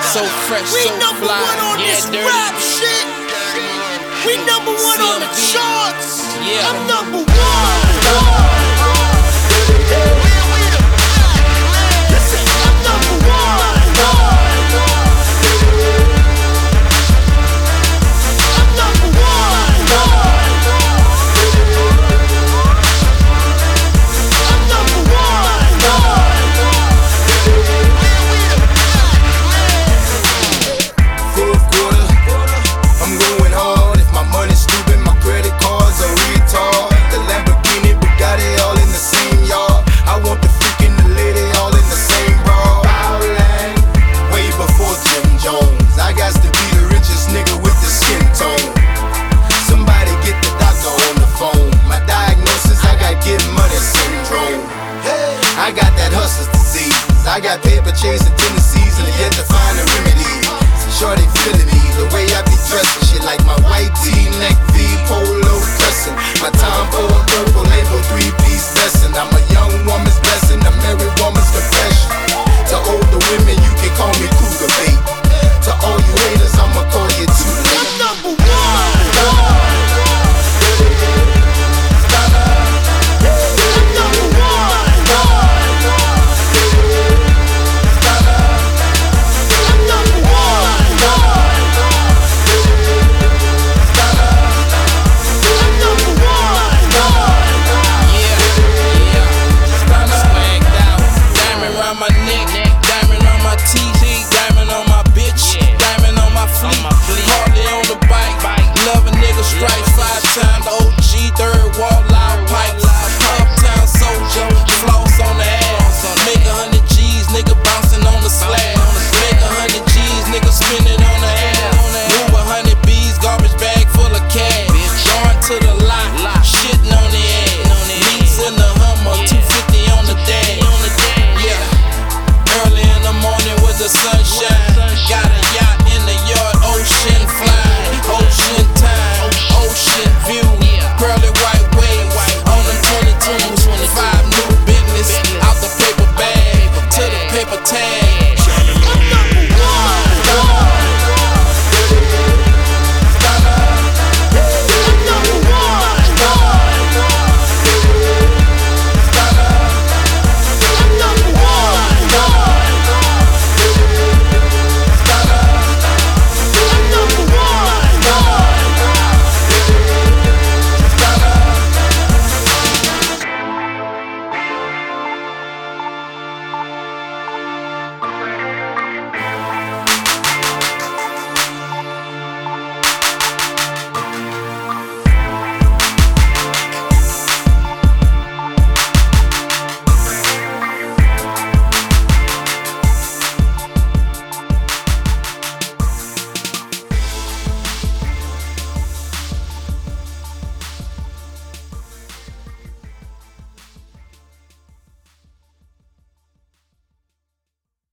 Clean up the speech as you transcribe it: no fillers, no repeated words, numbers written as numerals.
So fresh, We so number fly. one on Yeah, this dirty. rap shit. We number one on the CMB. charts. Yeah. I'm number one. Listen, I'm number one. I'm number one. I'm number one. Fourth quarter, I'm going hard. If my money's stupid, my credit cards are retard. The Lamborghini, Bugatti, all in the same yard. I want the freaking the lady, all in the same bra. Way before Jim Jones, I got to be the richest nigga with the skin tone. Somebody get the doctor on the phone. My diagnosis, I got get money syndrome. I got that hustler's disease. I got paper chasing tendencies and yet to find a remedy. Shorty feeling me, the way I be dressing. Shit like my white tee, neck V, polo cussing. My Tom for a purple